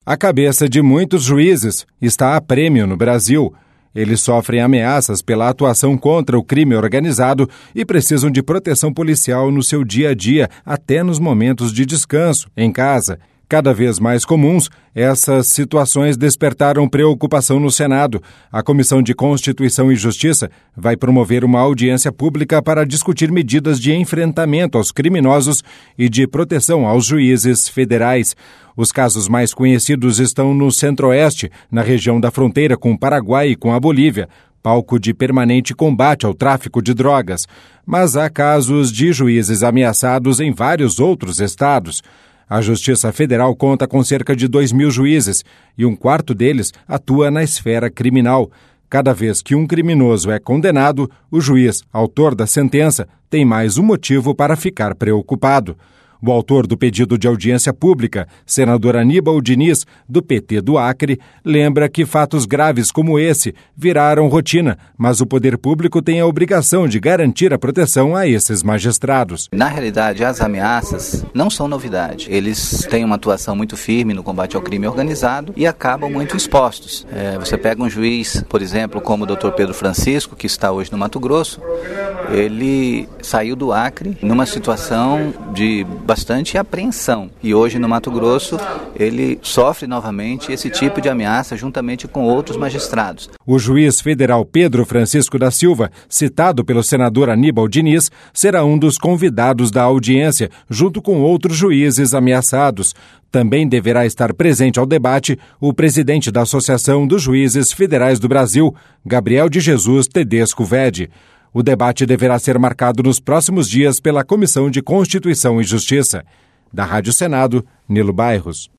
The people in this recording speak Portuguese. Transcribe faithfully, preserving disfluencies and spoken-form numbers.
A cabeça de muitos juízes está a prêmio no Brasil. Eles sofrem ameaças pela atuação contra o crime organizado e precisam de proteção policial no seu dia a dia, até nos momentos de descanso, em casa. Cada vez mais comuns, essas situações despertaram preocupação no Senado. A Comissão de Constituição e Justiça vai promover uma audiência pública para discutir medidas de enfrentamento aos criminosos e de proteção aos juízes federais. Os casos mais conhecidos estão no Centro-Oeste, na região da fronteira com o Paraguai e com a Bolívia, palco de permanente combate ao tráfico de drogas. Mas há casos de juízes ameaçados em vários outros estados. A Justiça Federal conta com cerca de dois mil juízes e um quarto deles atua na esfera criminal. Cada vez que um criminoso é condenado, o juiz, autor da sentença, tem mais um motivo para ficar preocupado. O autor do pedido de audiência pública, senador Aníbal Diniz, do P T do Acre, lembra que fatos graves como esse viraram rotina, mas o poder público tem a obrigação de garantir a proteção a esses magistrados. Na realidade, as ameaças não são novidade. Eles têm uma atuação muito firme no combate ao crime organizado e acabam muito expostos. É, você pega um juiz, por exemplo, como o doutor Pedro Francisco, que está hoje no Mato Grosso, ele saiu do Acre numa situação de bastante apreensão. E hoje no Mato Grosso ele sofre novamente esse tipo de ameaça juntamente com outros magistrados. O juiz federal Pedro Francisco da Silva, citado pelo senador Aníbal Diniz, será um dos convidados da audiência, junto com outros juízes ameaçados. Também deverá estar presente ao debate o presidente da Associação dos Juízes Federais do Brasil, Gabriel de Jesus Tedesco Vede. O debate deverá ser marcado nos próximos dias pela Comissão de Constituição e Justiça. Da Rádio Senado, Nilo Bairros.